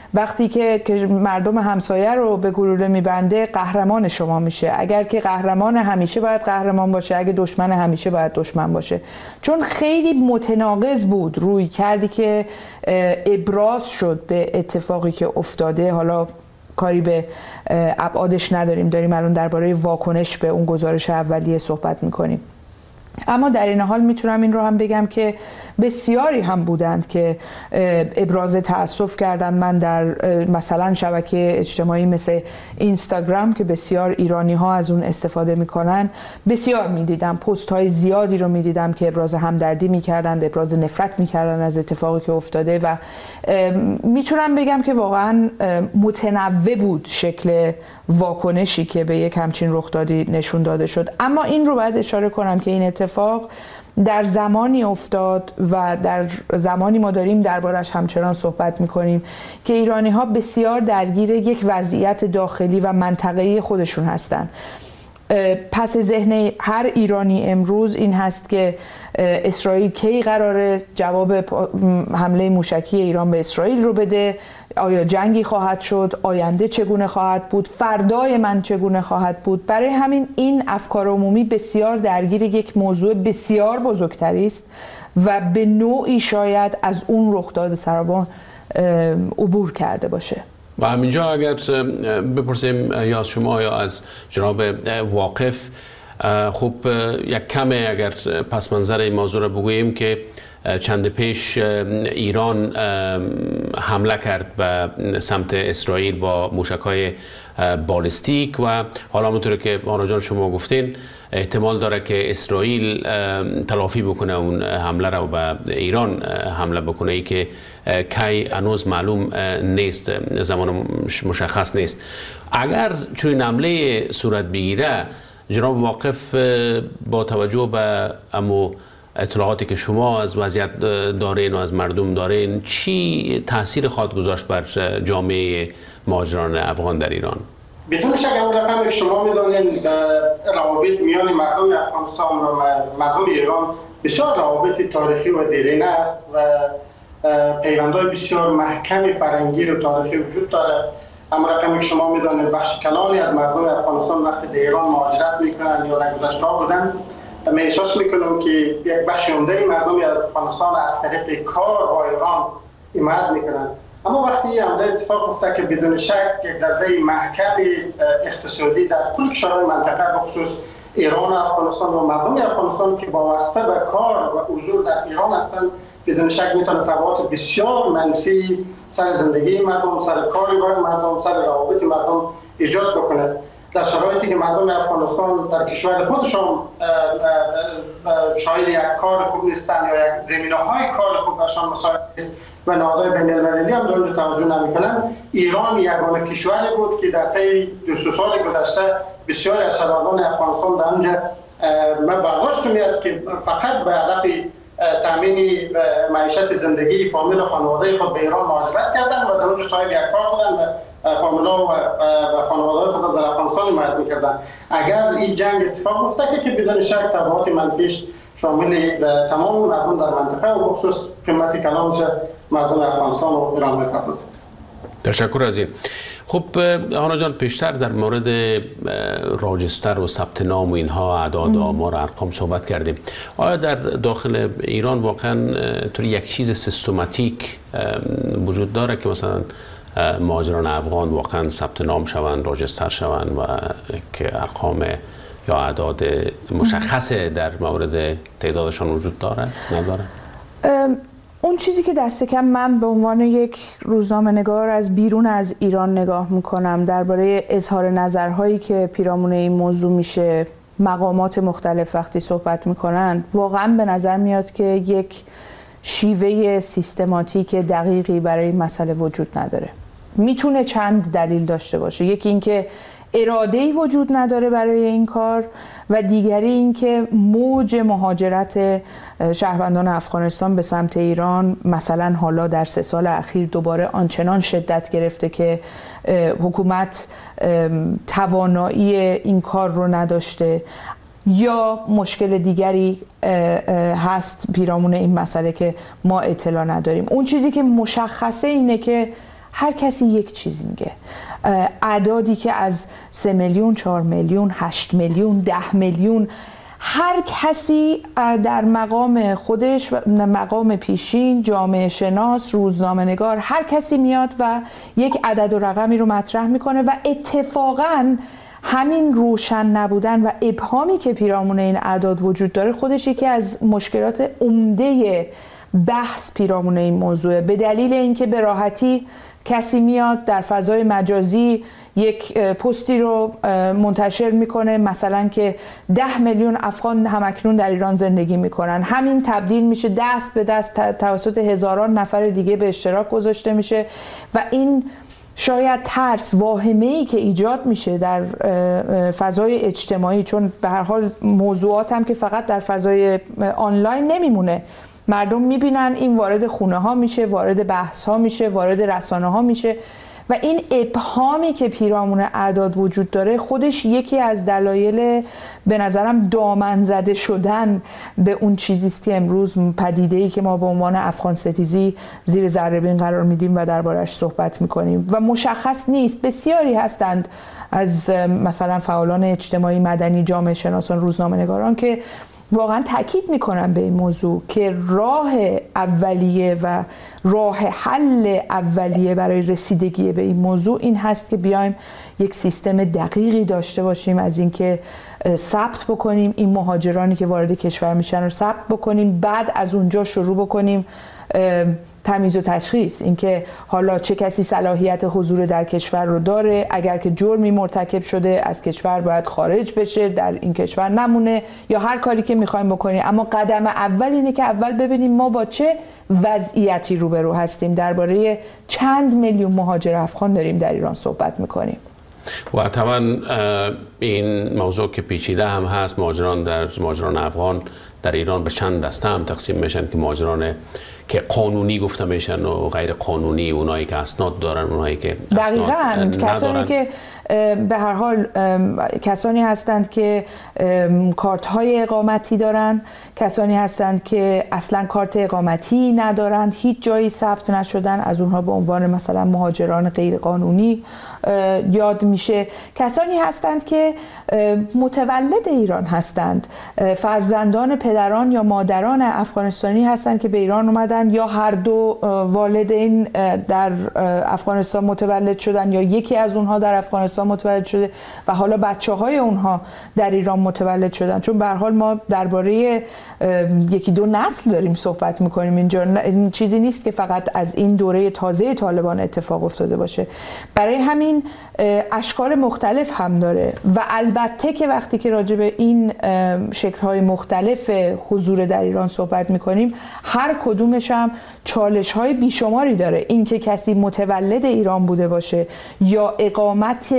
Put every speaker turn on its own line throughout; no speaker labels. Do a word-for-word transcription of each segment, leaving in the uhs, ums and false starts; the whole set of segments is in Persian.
وقتی که مردم همسایه رو به گلوله میبنده قهرمان شما میشه. اگر که قهرمان همیشه باید قهرمان باشه، اگه دشمن همیشه باید دشمن باشه. چون خیلی متناقض بود روی کردی که ابراز شد به اتفاقی که افتاده. حالا کاری به ابعادش نداریم، داریم الان درباره واکنش به اون گزارش اولیه صحبت میکنیم. اما در این حال میتونم این رو هم بگم که بسیاری هم بودند که ابراز تأسف کردند. من در مثلا شبکه اجتماعی مثل اینستاگرام که بسیار ایرانی ها از اون استفاده میکنن، بسیار میدیدم پست های زیادی رو میدیدم که ابراز همدردی میکردند، ابراز نفرت میکردند از اتفاقی که افتاده و میتونم بگم که واقعا متنوع بود شکل واکنشی که به یک همچین رخدادی نشون داده شد. اما این رو باید اشاره کنم که این اتفاق در زمانی افتاد و در زمانی ما داریم دربارش همچنان صحبت میکنیم که ایرانی ها بسیار درگیر یک وضعیت داخلی و منطقه‌ای خودشون هستن. پس ذهن هر ایرانی امروز این هست که اسرائیل کی قراره جواب حمله موشکی ایران به اسرائیل رو بده، آیا جنگی خواهد شد، آینده چگونه خواهد بود، فردای من چگونه خواهد بود. برای همین این افکار عمومی بسیار درگیر یک موضوع بسیار بزرگتری است و به نوعی شاید از اون رخداد سرابان عبور کرده باشه.
و همینجا اگر بپرسیم یا از شما یا از جناب واقف، خب یک کمه اگر پس منظر این موضوع را بگوییم که چند پیش ایران حمله کرد به سمت اسرائیل با موشک‌های بالستیک و حالا همونطور که هانا جان شما گفتین احتمال داره که اسرائیل تلافی بکنه اون حمله را و به ایران حمله بکنه، ای که کی هنوز معلوم نیست، زمان مشخص نیست. اگر چون حمله صورت بگیره، جناب واقف با توجه به امو اطلاعاتی که شما از وضعیت دارین و از مردم دارین، چی تاثیر خواهد گذاشت بر جامعه مهاجران افغان در ایران؟
بدون شک اون رقمی که شما میدانین روابط میان مردم افغانستان و مردم ایران بسیار روابط تاریخی و دیرینه است و پیوندهای بسیار محکم فرهنگی و تاریخی وجود داره. اما رقمی که شما میدانید بخش کلانی از مردم افغانستان وقتی در ایران مهاجرت میکنن یا در گذشته بودن، من احساس میکنم که یک بخش عمده مردم از افغانستان از طریق کار و ایران حمایت میکنن. اما وقتی این حمله اتفاق افتاد که بدون شک یک ضربه محکم اقتصادی در کل کشورهای منطقه بخصوص ایران و افغانستان و مردم افغانستان که وابسته به کار و حضور در ایران هستند، بدون شک میتونه تبعات بسیار منفی سر زندگی مردم، سر کار مردم، سر روابط مردم ایجاد بکنه. در شرایطی که مردم افغانستان در کشور خودشون شاید یک کار خوب نیستن یا یک زمینه‌های کار خوب برشان مساعد نیست و نهادهای بین‌المللی هم در اونجا توجه نمی‌کنن، ایران یگانه کشوری بود که در طی دو سه سال گذشته بسیاری از شهروندان افغانستان در اونجا من برداشتم است که فقط به هدف تامین معیشت زندگی فامیل و خانواده خود به ایران مهاجرت کردن و در اونجا صاحب یک کار بودن و فامیلا و خانواده خود در افغانستان حمایت می‌کردن. اگر این جنگ اتفاق افتاد که بدون شک تبعات منفیش شامل تمام مردم در منطقه و بخصوص قیمت کلانش مردم افغانستان و ایران می‌پردازد.
تشکر از این. خب هانا جان، پیشتر در مورد راجستر و ثبت نام و اینها اعداد و آمار ارقام صحبت کردیم. آیا در داخل ایران واقعا طوری یک چیز سیستماتیک وجود داره که مثلا مهاجران افغان واقعا ثبت نام شوند، راجستر شوند و که ارقام یا اعداد مشخص در مورد تعدادشان وجود داره نداره؟
اون چیزی که دست کم من به عنوان یک روزنامه‌نگار از بیرون از ایران نگاه میکنم درباره اظهار نظرهایی که پیرامون این موضوع میشه، مقامات مختلف وقتی صحبت میکنن، واقعا به نظر میاد که یک شیوه سیستماتیک دقیقی برای این مسئله وجود نداره. میتونه چند دلیل داشته باشه. یکی اینکه اراده‌ای وجود نداره برای این کار و دیگری اینکه موج مهاجرت شهروندان افغانستان به سمت ایران مثلا حالا در سه سال اخیر دوباره آنچنان شدت گرفته که حکومت توانایی این کار رو نداشته، یا مشکل دیگری هست پیرامون این مسئله که ما اطلاع نداریم. اون چیزی که مشخصه اینه که هر کسی یک چیز میگه. اعدادی که از سه میلیون، چهار میلیون، هشت میلیون، ده میلیون، هر کسی در مقام خودش، مقام پیشین، جامعه شناس، روزنامه نگار، هر کسی میاد و یک عدد و رقمی رو مطرح میکنه و اتفاقاً همین روشن نبودن و ابهامی که پیرامون این اعداد وجود داره خودش یکی از مشکلات عمده بحث پیرامون این موضوع، به دلیل اینکه به راحتی کسی میاد در فضای مجازی یک پستی رو منتشر میکنه، مثلا که ده میلیون افغان همکنون در ایران زندگی میکنن، همین تبدیل میشه دست به دست توسط هزاران نفر دیگه به اشتراک گذاشته میشه و این شاید ترس، واهمه‌ای که ایجاد میشه در فضای اجتماعی، چون به هر حال موضوعات هم که فقط در فضای آنلاین نمیمونه، مردم میبینن این وارد خونه ها میشه، وارد بحث ها میشه، وارد رسانه ها میشه و این ابهامی که پیرامون اعداد وجود داره خودش یکی از دلایل به نظرم دامن زده شدن به اون چیزیست که امروز پدیده‌ای که ما به عنوان افغان ستیزی زیر ذره بین قرار میدیم و دربارش صحبت میکنیم و مشخص نیست. بسیاری هستند از مثلا فعالان اجتماعی، مدنی، جامعه شناسان، روزنامه نگاران که واقعا تاکید میکنم به این موضوع که راه اولیه و راه حل اولیه برای رسیدگی به این موضوع این هست که بیایم یک سیستم دقیقی داشته باشیم از اینکه ثبت بکنیم این مهاجرانی که وارد کشور میشن رو ثبت بکنیم، بعد از اونجا شروع بکنیم تمیز و تشخیص، اینکه حالا چه کسی صلاحیت حضور در کشور رو داره، اگر که جرمی مرتکب شده از کشور باید خارج بشه، در این کشور نمونه، یا هر کاری که میخوایم بکنیم. اما قدم اول اینه که اول ببینیم ما با چه وضعیتی روبرو هستیم. درباره چند میلیون مهاجر افغان داریم در ایران صحبت میکنیم
و طبعا این موضوع که پیچیده هم هست. مهاجران در مهاجران افغان در ایران به چند دسته هم تقسیم میشن که مهاجران که قانونی گفته میشن و غیر قانونی، اونایی که اسناد دارن، اونایی که اسناد ندارن.
کسانی که به هر حال کسانی هستند که کارت های اقامتی دارند، کسانی هستند که اصلا کارت اقامتی ندارند، هیچ جایی ثبت نشدن، از اونها به عنوان مثلا مهاجران غیر قانونی یاد میشه. کسانی هستند که متولد ایران هستند، فرزندان پدران یا مادران افغانستانی هستند که به ایران اومدن، یا هر دو والدین در افغانستان متولد شدن یا یکی از اونها در افغانستان متولد شده و حالا بچه های اونها در ایران متولد شدن. چون به هر حال ما درباره یکی دو نسل داریم صحبت میکنیم اینجا، این چیزی نیست که فقط از این دوره تازه طالبان اتفاق افتاده باشه. برای همین اشکال مختلف هم داره و البته که وقتی که راجع به این شکل‌های مختلف حضور در ایران صحبت میکنیم، هر کدومش هم چالش‌های بیشماری داره. این که کسی متولد ایران بوده باشه یا اقامت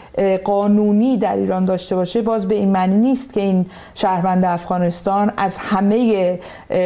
قانونی در ایران داشته باشه باز به این معنی نیست که این شهروند افغانستان از همه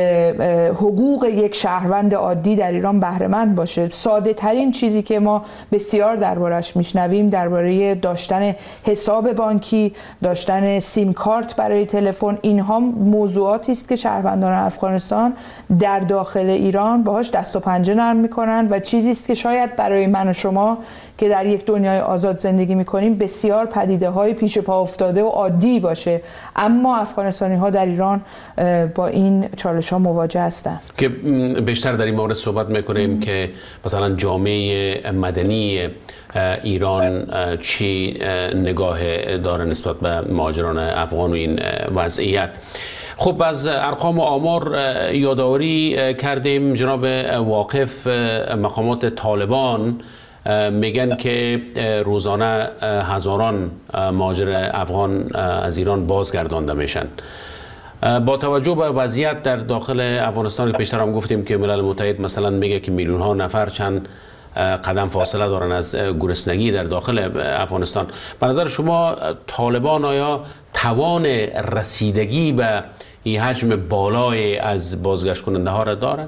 حقوق یک شهروند عادی در ایران بهره مند باشه. ساده ترین چیزی که ما بسیار دربارش میشنویم درباره داشتن حساب بانکی، داشتن سیم کارت برای تلفن، اینها موضوعاتی است که شهروندان افغانستان در داخل ایران باهاش دست و پنجه نرم میکنن و چیزی است که شاید برای من و شما که در یک دنیای آزاد زندگی میکنیم بسیار پدیده های پیش پا افتاده و عادی باشه، اما افغانستانی ها در ایران با این چالش ها مواجه هستند. که
بیشتر در این مورد صحبت میکنیم که مثلا جامعه مدنی ایران چی نگاه داره نسبت به مهاجران افغان و این وضعیت. خب از ارقام و آمار یادآوری کردیم. جناب واقف، مقامات طالبان میگن که روزانه هزاران مهاجر افغان از ایران بازگردانده میشن. با توجه به وضعیت در داخل افغانستان که پیشتر هم گفتیم که ملل متحد مثلا میگه که میلیون ها نفر چند قدم فاصله دارن از گرسنگی در داخل افغانستان، به نظر شما طالبان آیا توان رسیدگی به این حجم بالای از بازگشت کننده ها را دارن؟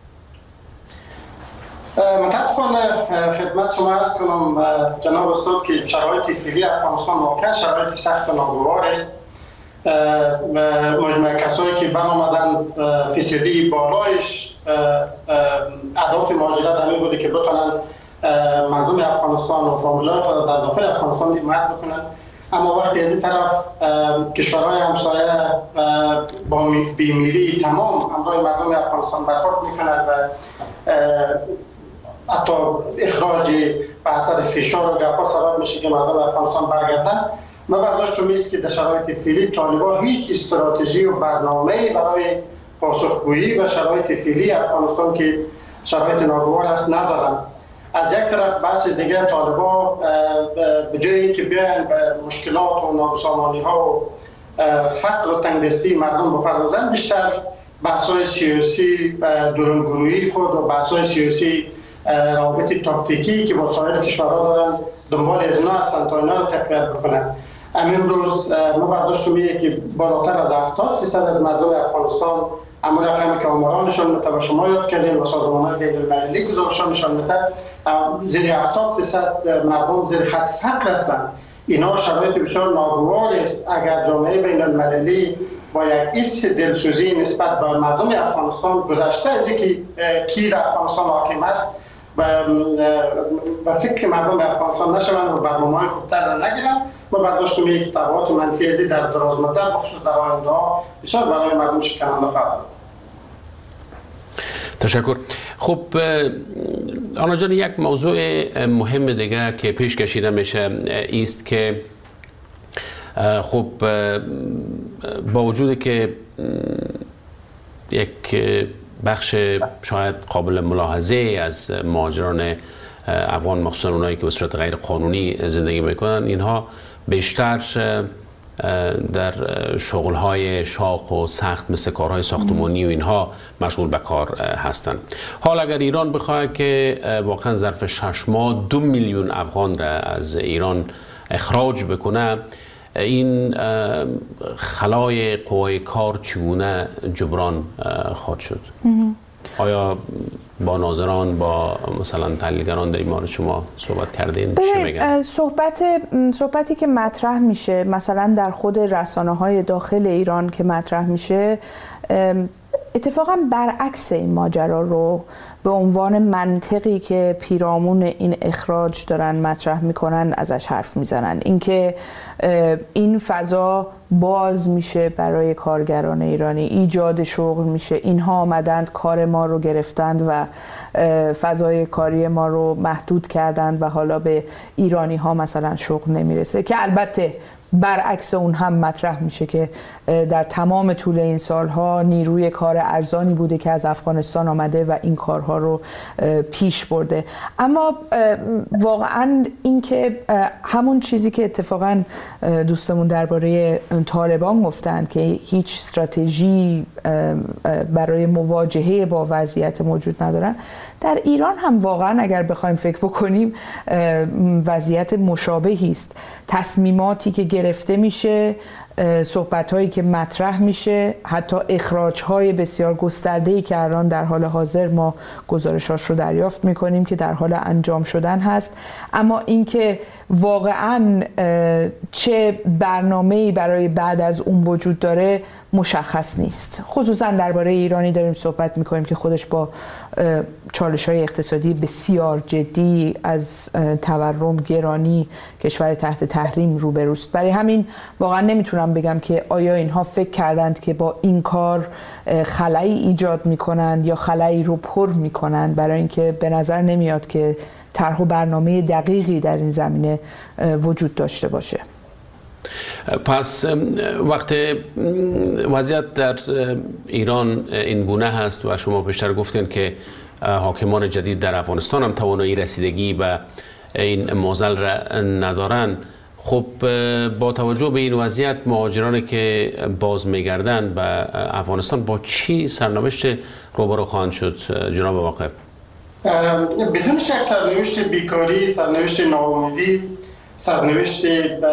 متاسفانه خدمت شما عرض کنم جناب استاد که شرایط فعلی افغانستان واقعا شرایط سخت و ناگوار است. مجموعه کسایی که برآمدن فیصدی بالایش اهداف مهاجرت همین بوده که بتونن مردم افغانستان و فامیلای خود در داخل افغانستان حمایت بکنند. اما وقتی از این طرف کشورهای همسایه با بیمیری تمام همراه مردم افغانستان برخورد میکنند و حتی اخراج به اثر فشار و گپا سبب میشه که مردم افغانستان برگردن، من برداشتم است که در شرایط فعلی طالبان هیچ استراتژی و برنامه‌ای برای پاسخگویی و شرایط فعلی افغانستان که شرایط ناگوار است ندارند. از یک طرف بحث دیگه طالبان به جای اینکه بیاین به مشکلات و نابسامانی‌ها و فقر و تنگدستی مردم بپردازند، بیشتر بحث‌های سیاسی درونگرویی خود و بحث‌های سیاسی روابط تاکتیکی که با سایر کشورها دارن دنبال از اینا هستند تا اینا رو تقویت بکنند. امروز ما برداشت میگه که بالاتر از هفتاد درصد از مردم افغانستان، اما رقمی که آماران نشان میده و شما یاد کردین و سازمان‌های بین‌المللی گزارش‌ها نشان میده، زیر هفتاد درصد مردم زیر خط فقر هستند. اینا شرایط بسیار ناگوار است. اگر جامعه بین‌المللی با یک ایست دلسوزی نسبت به مردم افغانستان گذشته از اینکه کی در افغانستان حاکم است و فکر مردم افغانستان نشوند و برنامه‌های خوبتر را نگیرند، ما برداشت می‌کنیم که تبعات منفی ازی در دراز مدت بخصوص در آینده ها بسیار برای مردم شکننده خواهد بود.
تشکر. خب آنا جان، یک موضوع مهم دیگه که پیش کشیده میشه است که خب با وجود که یک بخش شاید قابل ملاحظه از مهاجران افغان، مخصوصا اونایی که به صورت غیر قانونی زندگی میکنن، اینها بیشتر در شغل‌های شاق و سخت مثل کارهای ساختمانی و اینها مشغول به کار هستند. حال اگر ایران بخواد که واقعا ظرف شش ماه دو میلیون افغان را از ایران اخراج بکنه، این خلای قوای کار چگونه جبران خواهد شد؟ آیا با ناظران، با مثلا تحلیلگران در این مورد شما صحبت کردین؟ چه میگن؟
صحبت صحبتی که مطرح میشه مثلا در خود رسانه‌های داخل ایران که مطرح میشه، اتفاقا برعکس این ماجرا رو به عنوان منطقی که پیرامون این اخراج دارن مطرح میکنن ازش حرف میزنن. اینکه این فضا باز میشه برای کارگران ایرانی، ایجاد شغل میشه، اینها آمدند کار ما رو گرفتند و فضای کاری ما رو محدود کردند و حالا به ایرانی ها مثلا شغل نمیرسه، که البته برعکس اون هم مطرح میشه که در تمام طول این سالها نیروی کار ارزانی بوده که از افغانستان آمده و این کارها رو پیش برده. اما واقعا این که همون چیزی که اتفاقا دوستمون درباره طالبان گفتن که هیچ استراتژی برای مواجهه با وضعیت موجود ندارن، در ایران هم واقعا اگر بخوایم فکر بکنیم وضعیت مشابهی است. تصمیماتی که گرفته میشه، صحبت‌هایی که مطرح میشه، حتی اخراج‌های بسیار گسترده‌ای که الان در حال حاضر ما گزارشاش رو دریافت می‌کنیم که در حال انجام شدن هست، اما اینکه واقعاً چه برنامه‌ای برای بعد از اون وجود داره مشخص نیست. خصوصا درباره ایرانی داریم صحبت می‌کنیم که خودش با چالش‌های اقتصادی بسیار جدی از تورم، گرانی، کشور تحت تحریم روبروست. برای همین واقعا نمیتونم بگم که آیا اینها فکر کردند که با این کار خلایی ایجاد میکنند یا خلایی رو پر میکنند، برای اینکه به نظر نمیاد که طرح و برنامه دقیقی در این زمینه وجود داشته باشه.
پس وقت وضعیت در ایران این گونه هست و شما بیشتر گفتین که حاکمان جدید در افغانستان هم توانایی رسیدگی به این معضل را ندارن، خب با توجه به این وضعیت مهاجرانی که باز میگردن به افغانستان با چی سرنوشت روبرو خواهند شد جناب واقف؟
بدون شک سرنوشت بیکاری، سرنوشت ناامیدی، سرنوشت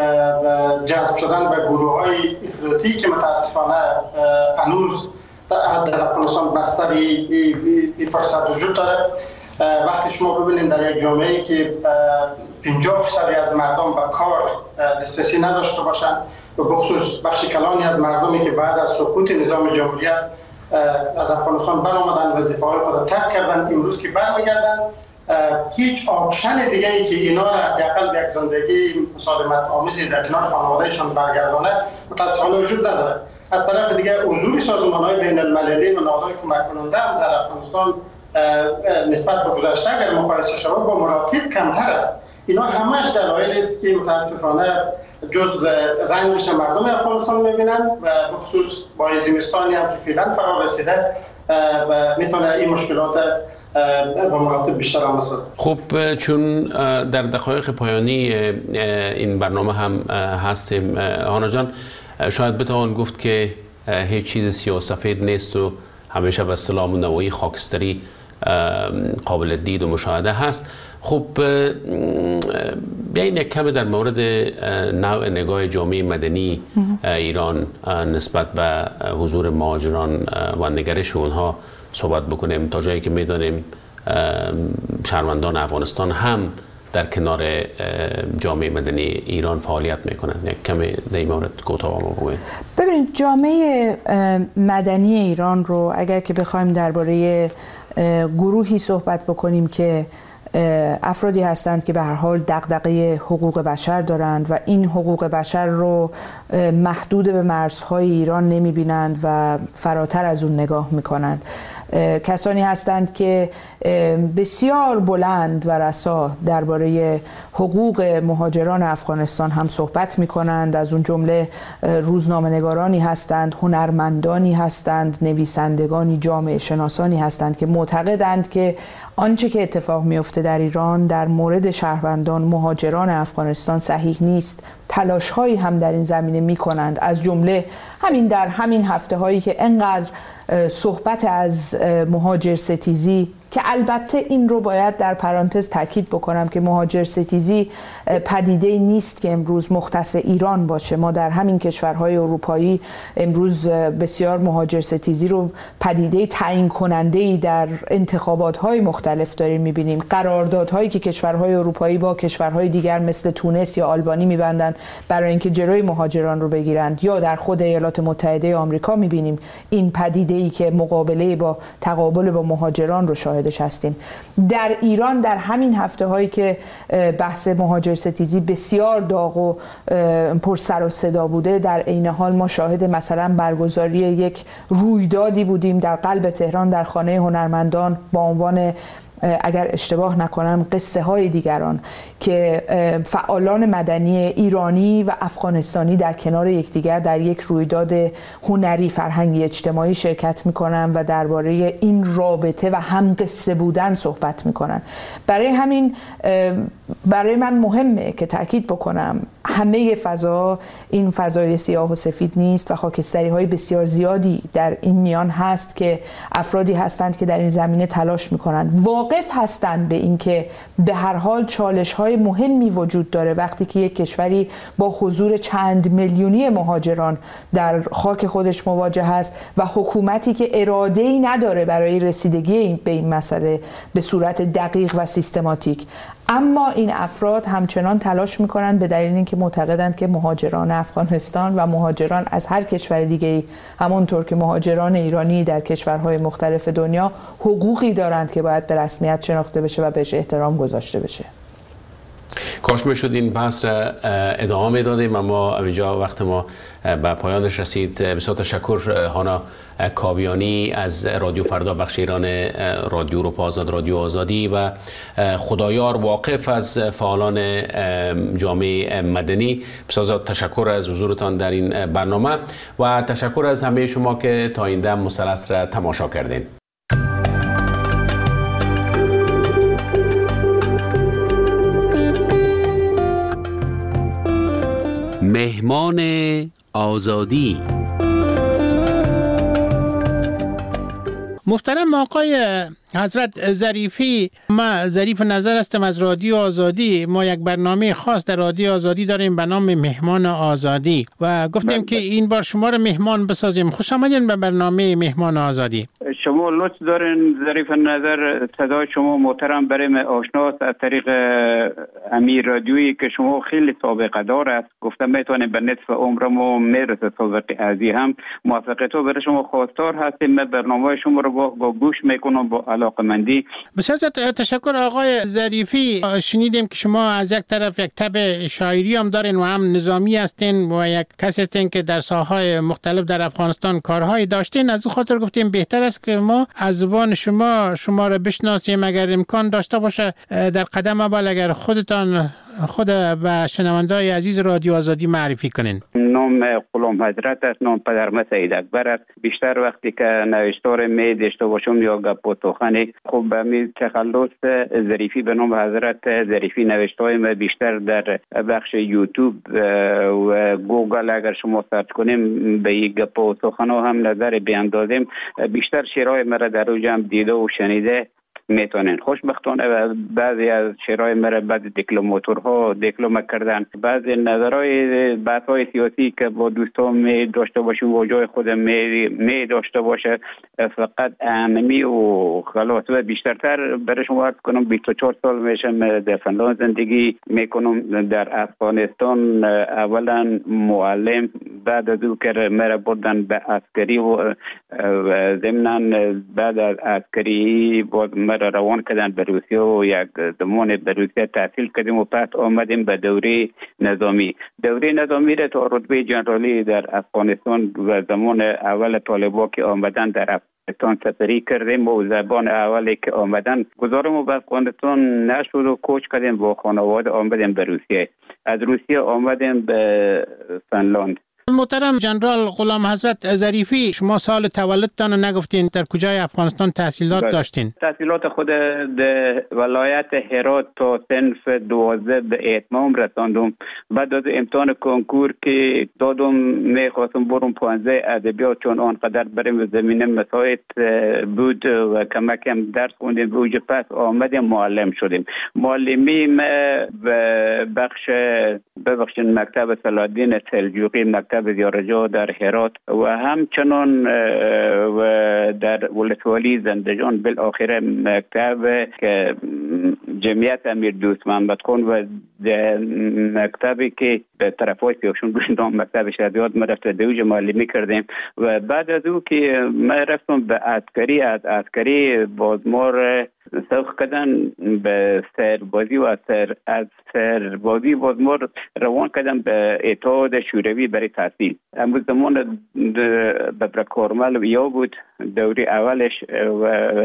جذب شدن به گروه های افراطی که متاسفانه هنوز در افغانستان بستر این فرصت وجود داره. وقتی شما ببینید در یک جامعه که پنجاه درصد از مردم به کار دسترسی نداشته باشند و بخصوص بخش کلانی از مردمی که بعد از سقوط نظام جمهوریت از افغانستان برآمدن، وظیفه‌های خود را ترک کردند، امروز که برمیگردند هیچ آپشن دیگه ای که اینا را حداقل به یک زندگی مسالمت آمیزی در کنار خانوادهشان برگردانه است متاسفانه وجود نداره. از طرف دیگه حضور سازمان‌های بین‌المللی و نهادهای کمک کننده هم در افغانستان نسبت به گذشته اگر مقایسه شود با مراتب کمتر است. اینا همش دلایلی است که متاسفانه جز رنجش مردم افغانستان می‌بینن و بخصوص با زمستانی هم که فعلا فرا رسیده و میتونه این مشکلات با مراتب بیشتر هم رسد.
خب چون در دقایق پایانی این برنامه هم هستیم هانا جان، شاید بتوان گفت که هیچ چیز سیاه‌سفید نیست و همیشه به اصطلاح نوعی خاکستری قابل دید و مشاهده هست. خب بیاین یک کمی در مورد نوع نگاه جامعه مدنی ایران نسبت به حضور مهاجران و نگرش اونها صحبت بکنیم، تا جایی که میدانیم شهروندان افغانستان هم در کنار جامعه مدنی ایران فعالیت میکنن. یک کمی در این مورد کوتاه بگویید.
ببینید جامعه مدنی ایران رو اگر که بخوایم درباره گروهی صحبت بکنیم که افرادی هستند که به هر حال دغدغه حقوق بشر دارند و این حقوق بشر رو محدود به مرزهای ایران نمیبینند و فراتر از اون نگاه میکنند. کسانی هستند که بسیار بلند و رسا درباره حقوق مهاجران افغانستان هم صحبت می کنند. از اون جمله روزنامه‌نگارانی هستند، هنرمندانی هستند، نویسندگانی، جامعه شناسانی هستند که معتقدند که آنچه که اتفاق میفته در ایران در مورد شهروندان مهاجران افغانستان صحیح نیست. تلاش هایی هم در این زمینه می کنند، از جمله همین در همین هفته هایی که انقدر صحبت از مهاجر ستیزی، که البته این رو باید در پرانتز تاکید بکنم که مهاجر ستیزی پدیده نیست که امروز مختص ایران باشه. ما در همین کشورهای اروپایی امروز بسیار مهاجر ستیزی رو پدیده تعیین کننده‌ای در انتخابات‌های مختلف داریم می‌بینیم. قراردادهایی که کشورهای اروپایی با کشورهای دیگر مثل تونس یا آلبانی می‌بندند برای اینکه جلوی مهاجران رو بگیرند، یا در خود ایالات متحده آمریکا می‌بینیم این پدیده‌ای که مقابله با تقابل با مهاجران رو شاهد هستیم. در ایران در همین هفته هایی که بحث مهاجر ستیزی بسیار داغ و پر سر و صدا بوده، در عین حال ما شاهد مثلا برگزاری یک رویدادی بودیم در قلب تهران در خانه هنرمندان با عنوان، اگر اشتباه نکنم، قصه های دیگران، که فعالان مدنی ایرانی و افغانستانی در کنار یکدیگر در یک رویداد هنری فرهنگی اجتماعی شرکت میکنن و درباره این رابطه و هم قصه بودن صحبت میکنن. برای همین برای من مهمه که تاکید بکنم همه فضا این فضای سیاه و سفید نیست و خاکستری های بسیار زیادی در این میان هست که افرادی هستند که در این زمینه تلاش میکنند، واقف هستند به این که به هر حال چالش های مهمی وجود داره وقتی که یک کشوری با حضور چند میلیونی مهاجران در خاک خودش مواجه هست و حکومتی که اراده‌ای نداره برای رسیدگی به این مسئله به صورت دقیق و سیستماتیک. اما این افراد همچنان تلاش میکنند به دلیل اینکه معتقدند که مهاجران افغانستان و مهاجران از هر کشور دیگه‌ای همونطور که مهاجران ایرانی در کشورهای مختلف دنیا حقوقی دارند که باید به رسمیت شناخته بشه و بهش احترام گذاشته بشه.
کاش میشد این بحث را ادامه میدادیم، اما اینجا وقت ما به پایانش رسید. بسیار تشکر هانا کاویانی از رادیو فردا بخش ایران رادیو اروپا آزاد، رادیو آزادی، و خدایار واقف از فعالان جامعه مدنی. بسیار تشکر از حضورتان در این برنامه و تشکر از همه شما که تا این دم مثلث را تماشا کردین. مهمان آزادی.
محترم آقای حضرت ظریفی، ما ظریف نظر هستم از رادیو آزادی. ما یک برنامه خاص در رادیو آزادی داریم به نام مهمان آزادی و گفتیم من... که این بار شما رو مهمان بسازیم. خوش آمدین به برنامه مهمان آزادی.
شما لطف دارین ظریف نظر، صدای شما محترم برای من آشناست از طریق امیر رادیویی که شما خیلی سابقه دار است. گفتم میتونیم به نصف عمرمو میرسه سابقه ازی هم. موافقه تو برای شما خواستار هستیم. من برنامه شما رو با, با گوش میکنم، با علاقمندی.
بسیار تشکر آقای ظریفی. شنیدیم که شما از یک طرف یک تب شاعری هم دارین و هم نظامی هستین و یک کسی هستین که در ساحه‌های مختلف در افغانستان کارهایی داشتین. از اون خاطر گفتیم بهتر است که ما از زبان شما شما را بشناسیم، اگر امکان داشته باشه در قدم اول اگر خودتان خود و شنونده‌های عزیز رادیو آزادی معرفی کنین.
نام غلام حضرت است، نام پدرم سید اکبر است. بیشتر وقتی که نوشتار می داشته باشم یا گپ و سخن خوب به می تخلص ظریفی به نام حضرت ظریفی نوشته‌های ما بیشتر در بخش یوتیوب و گوگل اگر شما سرچ کنیم به این گپ و سخن هم نظر بیاندازیم بیشتر شعرهای مرا در او جمع دیده و شنیده میتونن. خوشبختانه بعضی از شعرهای مرا بعضی دیپلماتورها دیپلم کردن، بعضی نظرهای بحث‌های سیاسی که با دوستان می داشته باشیم و جای خودم می, می داشته باشه فقط انمی و خلاص. و بیشترتر برای شما عرض کنم بیست و چهار سال میشم در فنلاند زندگی میکنم. در افغانستان اولا معلم، بعد از او که مرا بردن به عسکری و ضمناً بعد از عسکری بود مرا روان کردن به روسیه و یک زمان به روسیه تحصیل کردیم و پس آمدیم به دوره نظامی. دوره نظامی را تا رتبه جنرالی در افغانستان و زمان اول طالبان که آمدن در افغانستان سفری کردیم و زبان اولی که آمدن گذارم به افغانستان نشد و کوچ کردیم با خانواده آمدیم به روسیه. از روسیه آمدیم به فنلاند.
محترم جنرال غلام حضرت ظریفی، شما سال تولدتان نگفتین، در کجای افغانستان تحصیلات بله. داشتین؟
تحصیلات خود در ولایت هرات تا صنف دوازده به اتمام رساندم. بعد از امتحان کنکور که دادم میخواستم برم پانزده ادبیات، چون آنقدر بریم زمینه مساعد بود و کمکم درس خوندیم بوج پس آمدیم معلم شدیم. معلمی به بخش ببخشید مکتب صلاح‌الدین سلجوقی، مکتب زیارجو در هرات و همچنان و در ولسوالی زندجان، بالاخره مکتب که جمعیت امیر دوست محمد خان و مکتبی که به طرفای سیاشون نام مکتب شهادیات ما رفت دوج معلمی کردیم. و بعد از او که ما رفتم به عسکری، از عسکری بازمار سوق کردن به سربازی و سر از سربازی بازمار روان کردن به اتحاد شوروی برای تحصیل. امروز زمان به کارمل یا بود دوری اولش و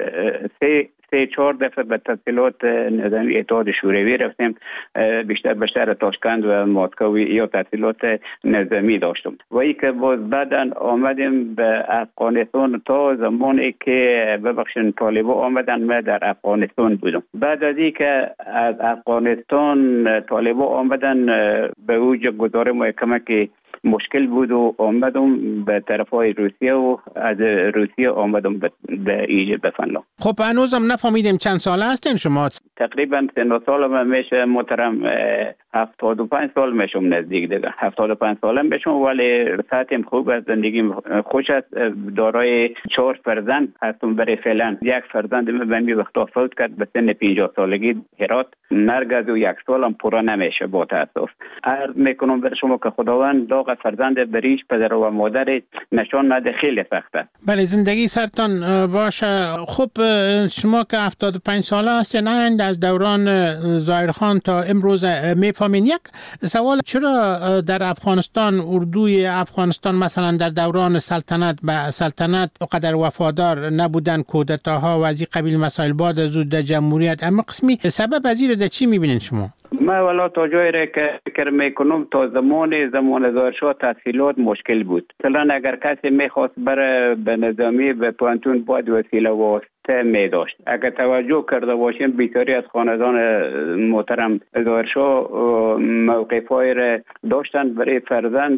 سه سه چهار دفعه به تحصیلات نظامی اتحاد شوروی رفتیم، بیشتر به شهر تاشکند و مسکو یا تحصیلات نظامی داشتم. و ای که باز بعداً آمدیم به افغانستان تا زمانی که ببخشید طالبان آمدن ما در افغانستان بودم. بعد از ای که از افغانستان طالبان آمدن به اوج گذار محکمه که مشکل بود و آمدم به طرفای روسیه و از روسیه آمدم به ایجاد به فنلاند.
خب هنوزم نفهمیدیم چند ساله هستین شما؟
تقریبا سن سالم میشه محترم هفتاد و پنج سال میشم نزدیک دیگه هفتاد و پنج سالم میشم، ولی ساعتم خوب است، زندگیم خوش است. دارای چهار فرزند هستم برای فعلا. یک فرزند من به می وقتا فوت کرد به سن پنجاه سالگی هرات. مرگ از یک سالم پورا نمیشه با تاسف. عرض میکنم بر شما که خداوند داغ فرزند بریش پدر و مادر نشان نده، خیلی سخته.
بله زندگی سرتان باشه. خب شما که هفتاد و پنج ساله هستین، از دوران ظاهرخان تا امروز میفهمین. یک سوال، چرا در افغانستان اردوی افغانستان مثلا در دوران سلطنت به سلطنت قدر وفادار نبودن، کودتاها و از این قبیل مسائل بعد از زود جمهوریت، اما قسمی سبب از این چی میبینین شما؟
ما والا تا جایی را که فکر میکنم تا زمان زمان ظاهرشاه تحصیلات مشکل بود. مثلا اگر کسی میخواست بره به نظامی به پانتون باید وسیله واسطه می داشت. اگر توجه کرده باشیم بیشتری از خاندان محترم ظاهرشاه موقفای را داشتن برای فرزند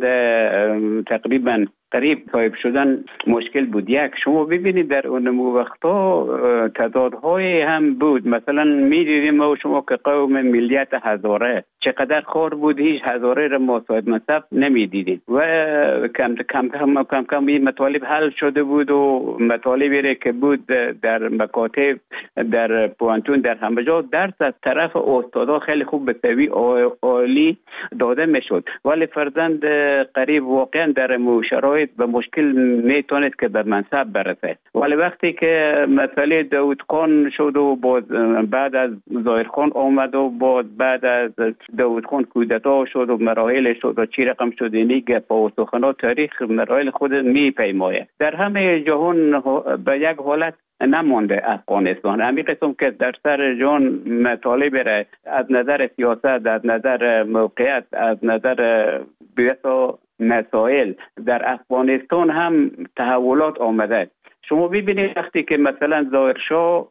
تقریبا قریب صاحب شدن مشکل بود. یک شما ببینید در اون وقتا تعدادهای هم بود، مثلا می‌دیدیم ما شما که قوم ملیت هزاره چقدر خور بود هیچ هزاره را ما صاحب منصب نمی دیدیم و کم کم کم کم کم این مطالب حل شده بود و مطالبی را که بود در مکاتب در پوانتون در همه جا درس از طرف استادا خیلی خوب به سوی عالی داده میشد، ولی فرزند قریب واقعا در شرایط به مشکل میتونست که به منصب برسه. ولی وقتی که مسئله داود خان شد و باز بعد از ظاهر خان آمد و باز بعد از داود خان کودتا شد و مراحل شد و چی رقم شد، اینی گپا و سخنات تاریخ مراحل خود میپیماید. در همه جهان به یک حالت نمانده افغانستان. همین قسم که در سر جان مطالب را از نظر سیاست، از نظر موقعیت، از نظر بسیار مسائل در افغانستان هم تحولات آمده. شما ببینید وقتی که مثلا ظاهرشاه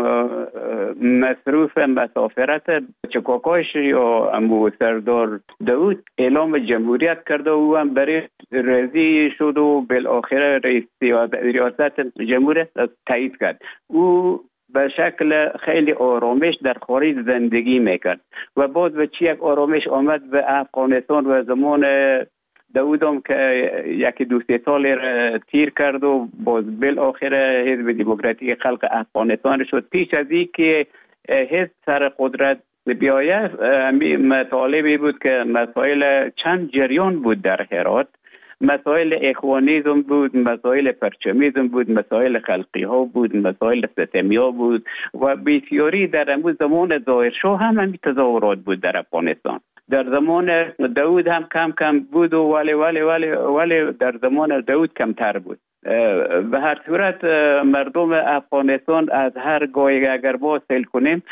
مصروف مسافرت چکاکاش یا امو سردار داود اعلام جمهوریت کرده و هم برای رضی شد و بالاخره رئیس ریاست جمهوریت تایید کرد. او به شکل خیلی آرامش در خارج زندگی میکرد و باز به چی یک آرامش آمد به افغانستان و زمان داودم که یکی دو سه سال تیر کرد و باز بالاخره حزب دموکراتیک خلق افغانستان شد. پیش از این که حزب سر قدرت بیاید همین مطالبی بود که مسائل چند جریان بود در هرات، مسائل اخوانیزم بود، مسائل پرچمیزم بود، مسائل خلقی ها بود، مسائل ستمی ها بود و بسیاری در امروز زمان ظاهرشاه هم همین تظاهرات بود در افغانستان. در زمان داود هم کم کم بود و ولی ولی ولی ولی در زمان داود کمتر بود. به هر صورت مردم افغانستان از هر گاهی اگر باز سیل کنیم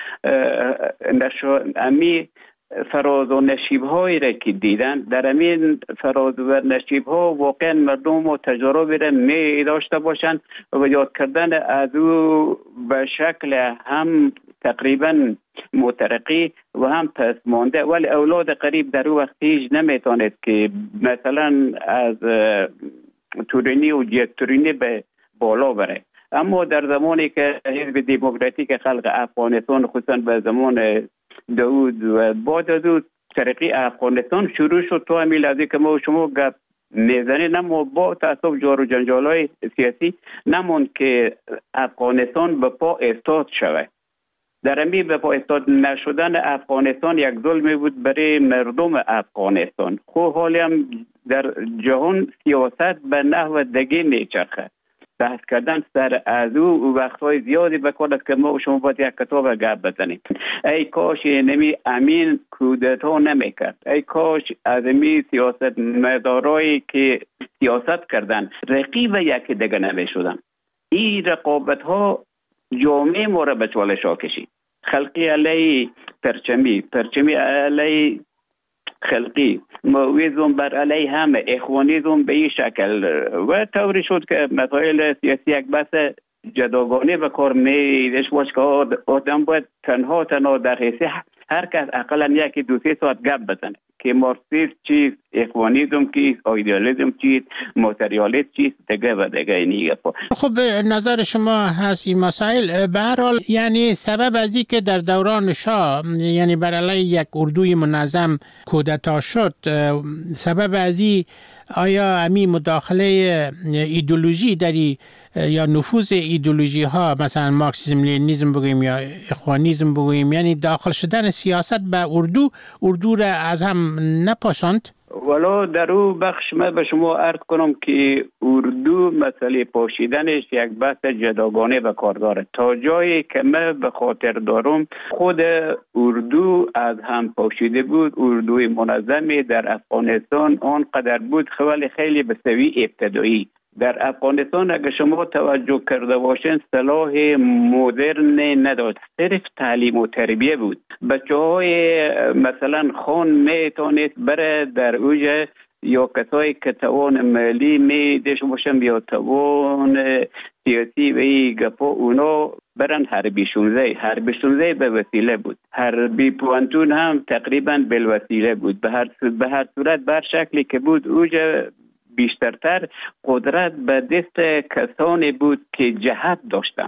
امی فراز و نشیب هایی را که دیدن، در امین فراز و نشیب ها واقعا مردم و تجربه را می داشته باشند و یاد کردن از او به شکل هم تقریبا مترقی و هم پس مانده. ولی اولاد قریب در او وقت هیچ نمیتواند که مثلا از تورینی و جت تورینی به بالا بره. اما در زمانی که حزب دموکراتیک خلق افغانستان خصوصا به زمان داود و بعد از او ترقی افغانستان شروع شد، تو همین لحظه که ما شما گپ میزنید اما با تعصب جار و جنجال‌های سیاسی نموند که افغانستان به پا استاد شود. در امی به پا استاد نشدن افغانستان یک ظلمی بود برای مردم افغانستان. خب حالی هم در جهان سیاست به نحو دیگه میچرخه. بحث کردن سر از او وقتهای زیادی بکنند که ما شما باید یک کتاب گپ بزنیم. ای کاش نمی امین کودتا نمیکرد، ای کاش از امی سیاست مدارایی که سیاست کردن رقیب یکی دیگه نمیشدن. این رقابت ها جامعه ما را به چالش ها کشید. خلقی علی پرچمی، پرچمی علی خلقی، مویزم بر علی همه، اخوانیزم به این شکل و طوری شد که مسائل سیاسی یک بحث جداگانه به کار میدش باش که آدم باید تنها تنها در حیث هر کس اقلا یکی دو سه ساعت گپ بزنه که مارکسیسم چیست، اخوانیزم چیست، ایدئالیسم چیست، ماتریالیسم چیست، دیگه و دیگه اینی گپا.
خب نظر شما هست این مسائل به هر حال یعنی سبب از این که در دوران شاه یعنی بر علیه یک اردوی منظم کودتا شد، سبب از این آیا امی مداخله ایدئولوژی در یا نفوذ ایدئولوژی ها مثلا مارکسیسم لنینیسم بگوییم یا اخوانیسم بگوییم، یعنی داخل شدن سیاست به اردو اردو را از هم نپاشاند؟
ولی در او بخش من به شما عرض کنم که اردو مسئله پاشیدنش یک بحث جداگانه به کار داره. تا جایی که من به خاطر دارم خود اردو از هم پاشیده بود. اردوی منظمی در افغانستان آنقدر بود خیلی خیلی به سوی ابتدایی. در افغانستان اگر شما توجه کرده باشین صلاح مدرن نداشت، صرف تعلیم و تربیه بود. بچه های مثلا خان میتونید بره در اوج یا کسایی که توان مالی میدش باشن یا توان سیاسی و ای گپا اونا برن حربی شونزه. حربی شونزه به وسیله بود، حربی پوانتون هم تقریبا بالوسیله بود. به هر به هر صورت بر شکلی که بود اوج بیشترتر قدرت به دست کسانی بود که جهت داشتن.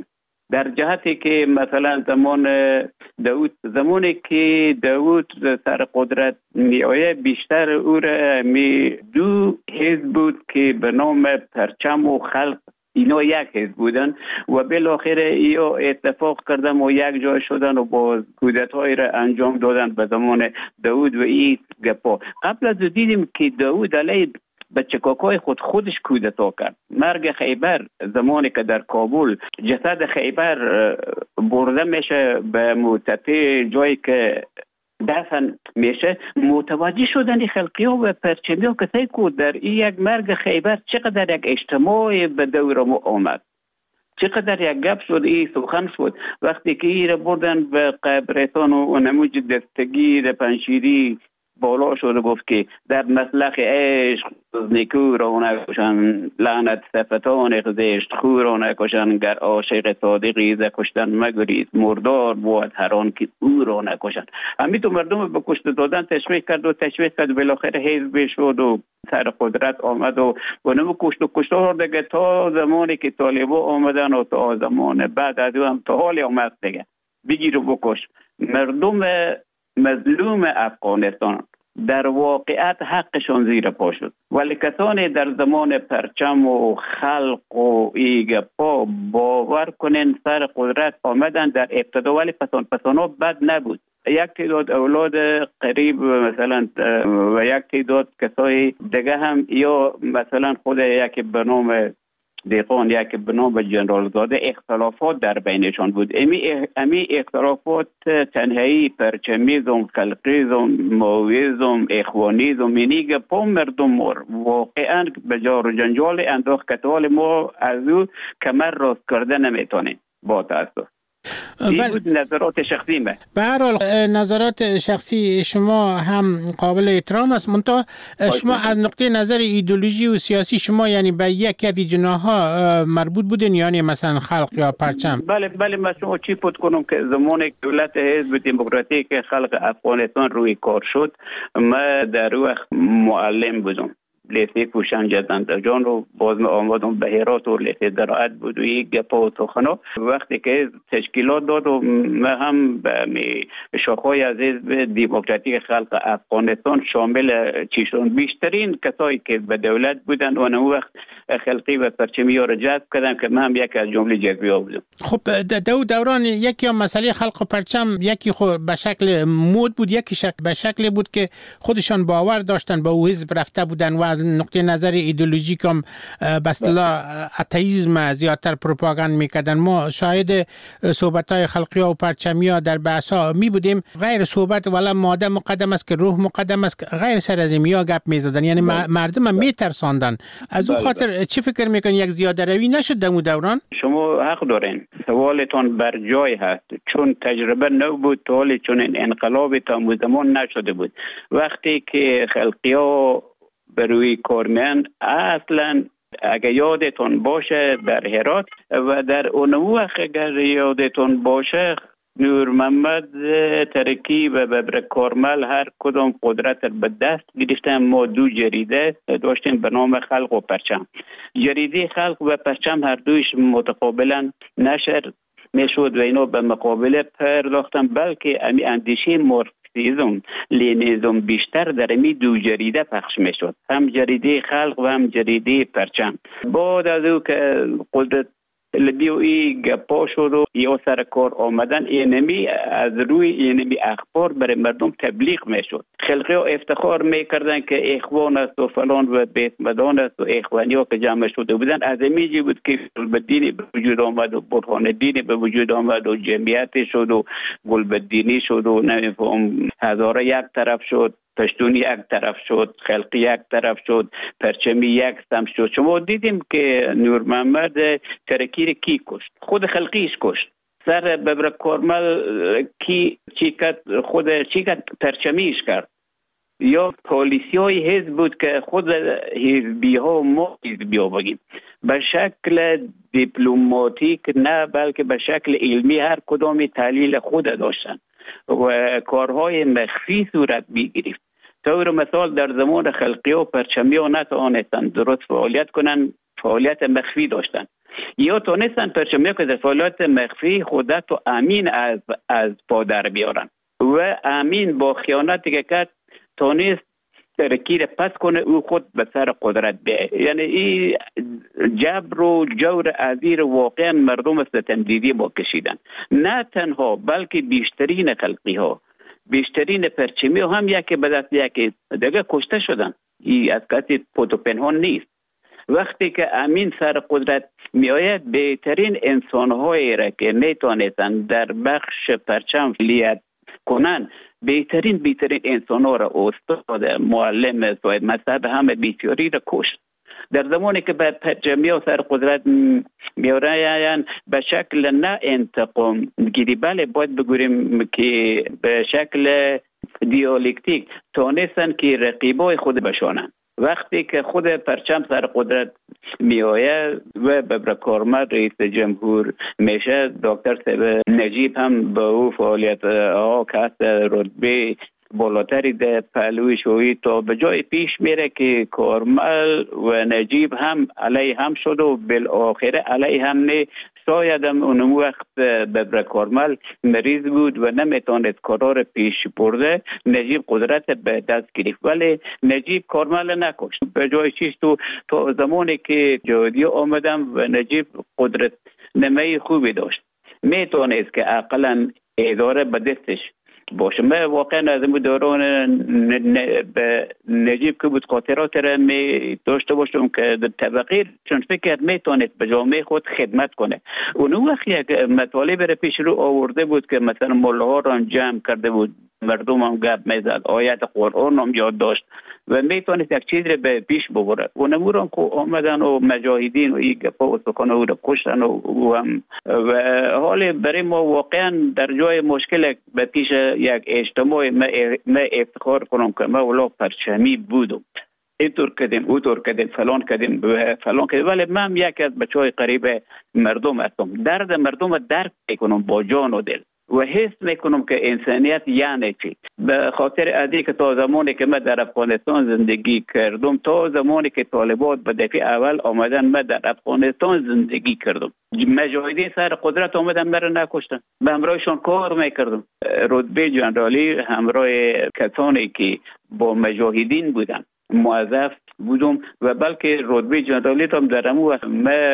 در جهتی که مثلا زمان داود، زمانی که داود سر قدرت می آید، بیشتر او را می دو حزب بود که به نام پرچم و خلق، اینا یک حزب بودن و بالاخره اینا اتفاق کردن و یک جای شدن و با کودتای را انجام دادن به زمان داود و این گپا. قبل از دیدیم که داود علیه بچه کاکای خود خودش کودتا کرد. مرگ خیبر، زمانی که در کابل جسد خیبر برده میشه به موتته جایی که دفن میشه، متوجه شدن خلقی ها و پرچمی ها کسایی که در این یک مرگ خیبر چقدر یک اجتماع به دور ما آمد، چقدر یک گپ شد، این سخن شد. وقتی که این را بردن به قبرستان و نموج دستگیر پنشیری بالا شد و گفت که در مسلخ عشق نیکو را نکشن، لعنت صفتان خزشت خو را نکشن، گر عاشق صادقی ز کشتن مگریز، مردار بود هر آن که او را نکشن. همین تو مردم به کشته دادن تشویق کرد و تشویق کرد، بالاخره حزب شد و سر قدرت آمد و اونم کشت و کشتار دیگه تا زمانی که طالبا آمدن و تا زمان بعد از هم تا حالی آمد دیگه بگیر و بکش. مردم مظلوم افغانستان در واقعیت حقشون زیر پا شد، ولی کسانی در زمان پرچم و خلق و ایگپا باور کنین سر قدرت آمدن در ابتدا، ولی پسان پسانا بد نبود. یک تعداد اولاد قریب مثلا و یک تعداد کسای دیگه هم، یا مثلا خود یک به نام دیقان، یک به نام جنرال زاده، اختلافات در بینشان بود. امی امی اختلافات تنهایی پرچمیزم، خلقیزم، ماویزم، اخوانیزم، اینی گپا مردم واقعا به جار و جنجال انداخت که حال ما از او کمر راست کرده نمیتونیم با تاسف. این بود نظرات شخصی من.
به هر حال نظرات شخصی شما هم قابل احترام است، منتها شما از نقطه نظر ایدئولوژی و سیاسی شما یعنی به یک از جناح‌ها مربوط بودین، یعنی مثلا خلق یا پرچم؟
بله بله، من شما چی پود کنم که زمان دولت حزب دموکراتیک خلق افغانستان روی کار شد، من در وقت معلم بودم، لیسه پوشن جدند جان رو باز آمدم به هرات و لیسه زراعت بود و یک گپا و تخنا. وقتی که تشکیلات داد و من هم به شاخهای از حزب دموکراتیک خلق افغانستان شامل چیشون بیشترین کسایی که به دولت بودن و اون وقت خلقی و پرچمی ها رو جذب کردم که من هم یک از جمله جذبی ها بودم.
خب دو دوران یکی هم مسئله خلق و پرچم، یکی خود به شکل مود بود، یکی شکل به شکل بود که خودشان باور داشتن به او حزب رفته بودن و از نقطه نظر ایدئولوژیک هم به اصطلاح اتئیسم زیادتر پروپاگاند میکردن. ما شاهد صحبت های خلقی ها و پرچمی ها در بحث ها می بودیم، غیر صحبت ولی ماده مقدم است که روح مقدم است، غیر سر از این ها گپ میزدن، یعنی مردم هم میترساندن. از اون خاطر چی فکر میکنین یک زیاده روی نشد در اون دوران؟
شما حق دارین، سوالتون بر جای هست، چون تجربه نو بود تا حالی چون این انقلاب تا زمان نشده بود. وقتی که خلقی ها بروی کارمند اصلا اگر یادتون باشه در هرات و در اون وقت اگر یادتون باشه نور محمد ترکی و ببر کارمل هر کدام قدرت به دست گرفتن. ما دو جریده داشتیم به نام خلق و پرچم. جریده خلق و پرچم هر دویش متقابلا نشر میشد و اینا به مقابله پرداختن، بلکه امی اندیشه مارکسیسم لنینیسم بیشتر در امی دو جریده پخش میشد، هم جریده خلق و هم جریده پرچم. بعد از او که قدرت لبیوی گپا شد و یا سر کار آمدن، اینمی از روی اینمی اخبار برای مردم تبلیغ میشد. خلقی ها افتخار میکردن که اخوان است و فلان و بیت مدان است و اخوانی ها که جمع شده بودن. از امیجی بود که گلبدینی به وجود آمد و برهان دینی به وجود آمد و جمعیت شد و گلبدینی شد و نمیفهم هزاره یک طرف شد، پشتون یک طرف شد، خلقی یک طرف شد، پرچمی یک سم شد. شما دیدیم که نور محمد ترکی کی کشت؟ خود خلقیش کشت. سر ببر کارمل کی چی کرد؟ خود چی کرد؟ پرچمیش کرد. یا پالیسی های حزب بود که خود حزبی ها ما حزبی ها بگیم به شکل دیپلماتیک نه بلکه به شکل علمی هر کدامی تحلیل خود داشتن و کارهای مخفی صورت می‌گرفت. طور مثال در زمان خلقی و پرچمی ها نتوانستند درست فعالیت کنند، فعالیت مخفی داشتن. یا تونستن پرچمی که در فعالیت مخفی خودت و امین از از پا در بیارن و امین با خیانتی که کرد تونست ترکیر پس کنه او خود به سر قدرت بیه. یعنی این جبر و جور عزیر واقعا مردم ستم دیدی با کشیدن، نه تنها بلکه بیشترین خلقی ها بیشترین پرچمی ها هم یکی به دست یکی دیگه کشته شدن. این از کسی پود و پنهان نیست. وقتی که امین سر قدرت می آید بهترین انسان هایی را که می توانستند در بخش پرچم فعالیت کنند، بهترین بهترین انسان ها را استاد، معلم، صاحب مذهب همه بیچاری را کشت. در زمانی که به پرچمی ها سر قدرت می آیند به شکل نه انتقام گیری، بله باید بگوییم که به شکل دیالکتیک تانستن که رقیبای خود بشانند. وقتی که خود پرچم سر قدرت می آید و به کارمند رئیس جمهور میشه، دکتر صاحب نجیب هم به او فعالیت ها که رتبه بالاتری در پهلوی شویی تا به جای پیش میره که کارمل و نجیب هم علیه هم شد و بالاخره علیه هم نه. شاید هم اون وقت به کارمل مریض بود و نمیتواند کارا پیش برده، نجیب قدرت به دست گرفت، ولی نجیب کارمل نکشت. به جای چیز تو تا زمانی که جهادی آمدم و نجیب قدرت نمای خوبی داشت، میتونست که اقلا اداره به دستش باشه. من واقعا از این دوران به نجیب که بود خاطرات را می داشته باشم که در طبقه چون فکر میتونست به جامعه خود خدمت کنه. اون وقت یک مطالب را پیش رو آورده بود که مثلا ملاها را جمع کرده بود، مردم هم گپ میزد، آیت قرآن هم یاد داشت و میتونست یک چیز را به پیش ببره. اون امور هم که آمدن و مجاهدین و این گپا و سکان او را کشتن و هم و حال برای ما واقعا در جای مشکل به پیش یک اجتماع ما افتخار کنم که ما ولا پرچمی بودم، اینطور کردیم اونطور کردیم فلان کردیم فلان کردیم، ولی من یک از بچهای قریب مردم هستم. درد مردم درک میکنم با جان و دل و حس میکنم که انسانیت یعنی چی. به خاطر ادی که تا زمانی که من در افغانستان زندگی کردم، تا زمانی که طالبان به دفعه اول آمدن من در افغانستان زندگی کردم، مجاهدین سر قدرت آمدن مرا نکشتن، به همراهشان کار میکردم. رتبه جنرالی همراه کسانی که با مجاهدین بودن موظف بودم و بلکه رتبه جنرالی هم در امو من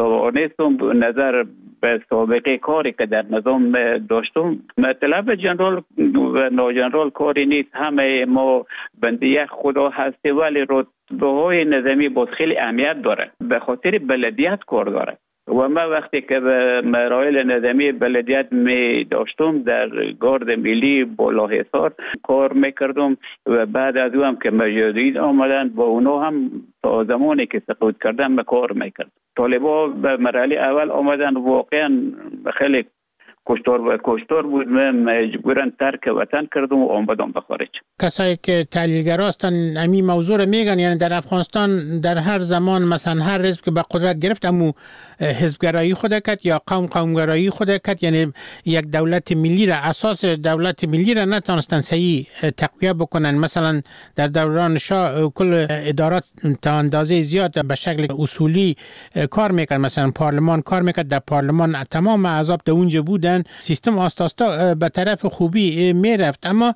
توانستم نظر به سابقه کاری که در نظام داشتم. مطلب جنرال و ناجنرال کاری نیست، همه ما بنده یک خدا هستیم، ولی رتبه های نظامی باز خیلی اهمیت داره، به خاطر بلدیت کار داره. و من وقتی که به مراحل نظامی بلدیت می داشتم در گارد ملی بالاحصار کار میکردم و بعد از او هم که مجاهدین آمدن با اونا هم تا زمانی که سقوط کردن کار میکرد. طالبا به مرحله اول آمدن واقعا خیلی کشتار و کشتار بود، من مجبورن ترک وطن کردم و آمدم به خارج.
کسایی که تحلیلگرا هستن همین موضوع رو میگن، یعنی در افغانستان در هر زمان مثلا هر حزب که به قدرت گرفت امو حزبگرایی خود کرد یا قوم قومگرایی خود کرد، یعنی یک دولت ملی را اساس دولت ملی را نتونستن صحیح تقویه بکنن. مثلا در دوران شاه کل ادارات تا اندازه زیاد به شکل اصولی کار میکرد، مثلا پارلمان کار میکرد، در پارلمان تمام احزاب در اونجا بودن، سیستم آستاستا به طرف خوبی میرفت. اما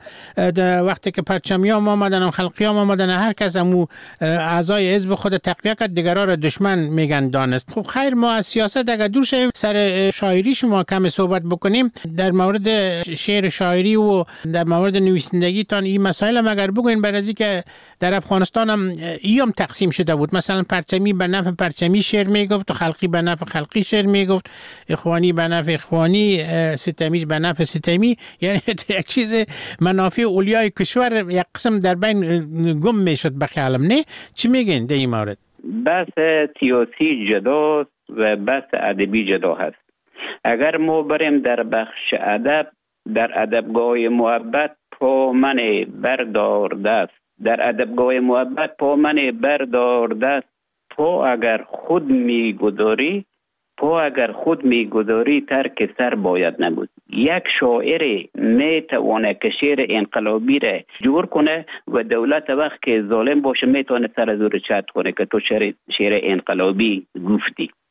وقتی که پرچمیام آمدن و خلقیام آمدن، هر کس امو اعضای حزب خود تقویه کرد، دیگران را دشمن میگن دانست. خب خیر، ما از سیاست اگر دور شویم سر شاعری شما کم صحبت بکنیم، در مورد شعر شاعری و در مورد نویسندگیتان این مسائل هم اگر بگوین، برای که در افغانستان هم ایام تقسیم شده بود، مثلا پرچمی به نفع پرچمی شعر میگفت و خلقی به نفع خلقی شعر میگفت، اخوانی به نفع اخوانی، ستمیج به نفع ستمی، یعنی یک چیز منافع اولیای کشور یک قسم در بین گم میشد به خیالم. نه چی میگین در این مورد؟
بحث سیاسی جداست و بحث ادبی جدا هست. اگر ما بریم در بخش ادب، در ادبگاه محبت پا من بردار دست، در ادبگاه محبت پا من بردار دست، پا اگر خود میگذاری پا اگر خود میگذاری ترک سر باید نبود. یک شاعر میتونه که شعر انقلابی را جور کنه و دولت وقت که ظالم باشه میتونه سر زور چت کنه که تو شعر, شعر انقلابی گفتی.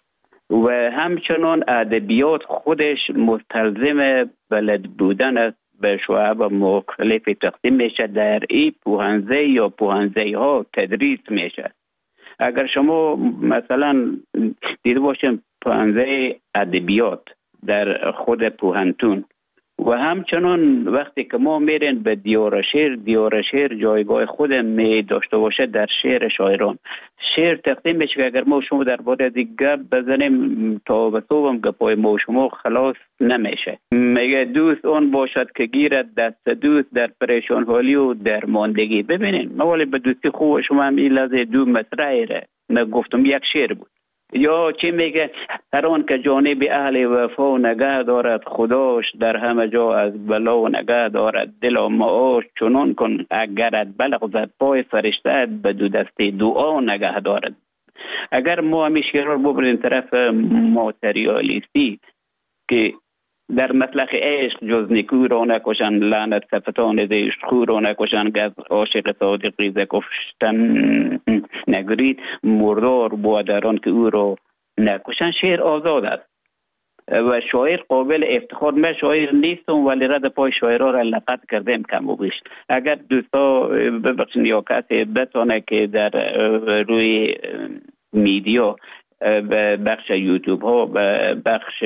و همچنان ادبیات خودش مستلزم بلد بودن است، به شعب مختلف تقسیم میشه. در این پوهنزه یا پوهنزه ها تدریس میشه. اگر شما مثلا دیده باشیم پوهنزه ادبیات در خود پوهنتون و همچنان وقتی که ما میرین به دیار شعر، دیار شعر جایگاه خود می داشته باشه در شعر شاعران. شعر تقدیم میشه که اگر ما شما در باره دیگه بزنیم تا به صوبم گپای ما شما خلاص نمیشه. میگه دوست اون باشد که گیرد دست دوست در پریشان حالی و در ماندگی. ببینین موالی به دوستی خوب شما هم این لحظه دو مصرعی ره من گفتم یک شعر بود. یا چی میگه هر آن که جانب اهل وفا نگه دارد خداش در همه جا از بلا نگه دارد دل و معاش چنان کن اگرت بلغزد پای فرشته به دو دسته دعا نگه دارد. اگر ما همی شعر رو ببریم طرف ماتریالیستی که در مطلق عشق جز نیکو را نکشن لعنت صفتان زشت خو را نکشن گز عاشق صادقی ز کشتن نگرید مردار بودران که او را نکشن. شعر آزاد است و شاعر قابل افتخار. من شاعر نیستم ولی رد پای شاعرها را لقد کردم کم و بیش. اگر دوستا ببخشید یا کسی بتونه که در روی میدیا بخش یوتیوب ها بخش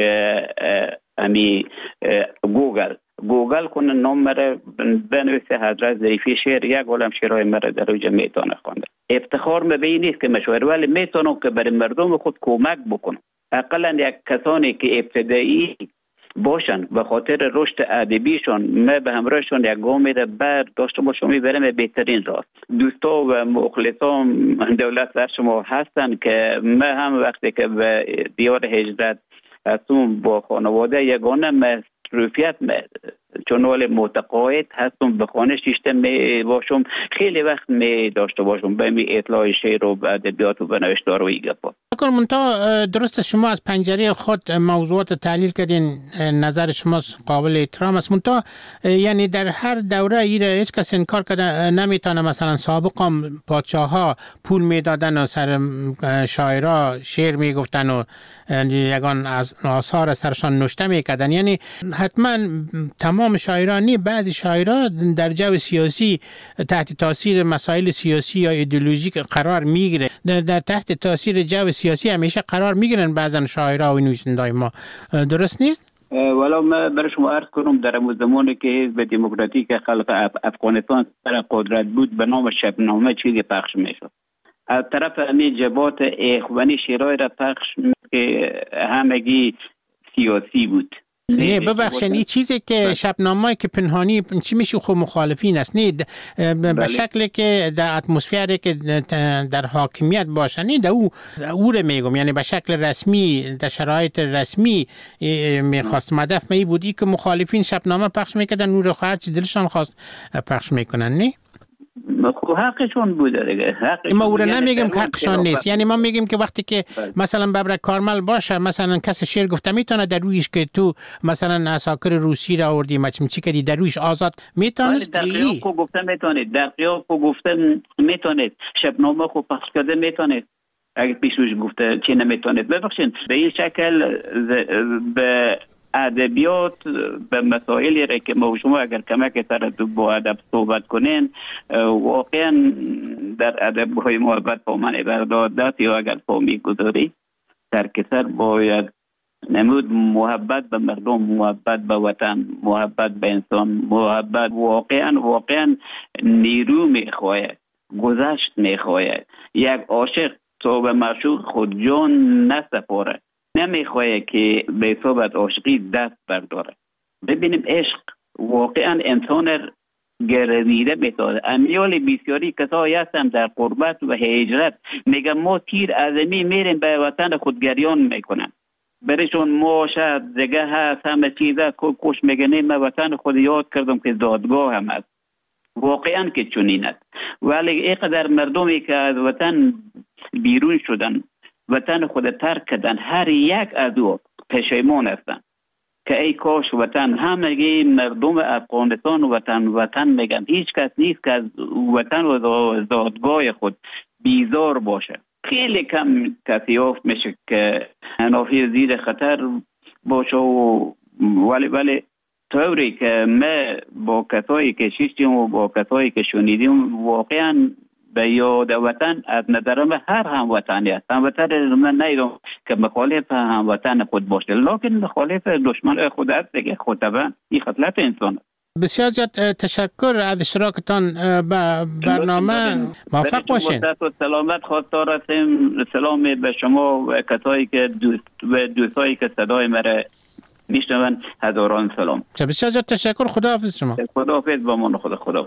امی گوگل گوگل کنه نام مره بنویسه حضرت ظریفی شعر یک عالم شعرهای مره در اوجه میتونه خونده. افتخار مبین نیست که مشاعر ولی میتونم که برای مردم خود کمک بکنم. اقلا یک کسانی که ابتدایی باشن به خاطر رشد ادبیشون ما به همراهشون یک گام میده بعد داشته باشم میبرم بهترین راست. دوستا و مخلصان دولت در شما هستن که ما هم وقتی که به دیار هجرت هستم با خانواده یگانه مصروفیت چون ولی متقاعد هستم به خانه شیشته می باشم خیلی وقت می داشته باشم به می اطلاع شعر و ادبیات و نوشتار و این گپا.
منتها درست شما از پنجره خود موضوعات تحلیل کردین، نظر شما قابل احترام است. منتها یعنی در هر دوره ایره هیچ کس انکار کرده نمیتونه مثلا سابقا پادشاه ها پول میدادن و سر شاعرها شعر میگفتن و یگان از آثار سرشان نوشته میکردن. یعنی حتما تمام شاعران نی، بعضی شاعران در جو سیاسی تحت تاثیر مسائل سیاسی یا ایدئولوژیک قرار میگیره، در تحت تاثیر جو سیاسی همیشه قرار میگیرن بعضن شاعرها و نویسنده‌های ما. درست نیست؟
ولی من برای شما عرض کنم در اون زمانی که حزب دموکراتیک خلق افغانستان سر قدرت بود به نام شبنامه چیزی پخش میشد. از طرف همین جبهات اخوانی شعرهای را پخش که همگی سیاسی بود.
نه ببخشید این چیزی که شبنامه‌ای که پنهانی چی میشه خب مخالفین است، نه به شکلی که در اتمسفری که در حاکمیت باشه، نه در او او رو میگم، یعنی به شکل رسمی در شرایط رسمی میخواست مدف می بود ای که مخالفین شبنامه پخش میکردن نور هر چی دلشان خواست پخش میکنن. نه
خب حقشون بوده دیگه.
ما او رو نمیگم که حقشان نیست، یعنی ما میگیم که وقتی که مثلا ببرک کارمل باشه مثلا کس شعر گفته میتونه در رویش که تو مثلا اساکر روسی را آوردی مچمچی کردی در رویش آزاد میتونست.
در قیاب کو گفته میتونید، در قیاب کو گفته میتونید، شبنامه خو پخش کرده میتونید. اگه پیشوش گفته چی نمیتونید. ببخشید به این شکل به ادبیات به مسائلی را که ما شما اگر کمک سر با ادب صحبت کنین واقعا در ادب‌های محبت با من بردادت یا اگر پا میگذاری در کسر باید نمود محبت به مردم، محبت به وطن، محبت به انسان، محبت واقعا واقعا نیرو میخواهد، گذشت میخواهد. یک عاشق تو به معشوق خود جان نسپاره، نمیخواه که به صحبت عاشقی دست برداره. ببینیم عشق واقعا انسان گردیده میتونه. امیال بسیاری کسایی هستن در قربت و هجرت میگن ما تیر ازمی میریم به وطن خود گریان میکنن، برشون ما شاید دیگه هست همه چیزه کش میگنه من وطن خود یاد کردم که دادگاه هم هست. واقعا که چنین است، ولی اینقدر مردمی که از وطن بیرون شدن وطن خود ترک کردن هر یک از او پشیمان هستن که ای کاش وطن همگی مردم افغانستان وطن وطن میگن. هیچ کس نیست که از وطن و دادگاه خود بیزار باشه. خیلی کم کسی یافت میشه که هنافی زیر خطر باشه و ولی ولی طوری که ما با کسایی که شیشتیم و با کسایی که شنیدیم واقعا به یاد وطن از نظرم هر هموطنی است. هموطن من نیدم که مخالف هموطن خود باشه، لکن مخالف دشمن خود است دیگه. خود طبعا این خصلت انسان است.
بسیار زیاد تشکر از اشتراکتان به برنامه. موفق باشین.
و سلامت خواستار هستیم. سلام به شما و کسایی که دوست و دوستایی که صدای مرا میشنون، هزاران سلام.
بسیار زیاد تشکر. خداحافظ شما.
خداحافظ با من. خدا خدا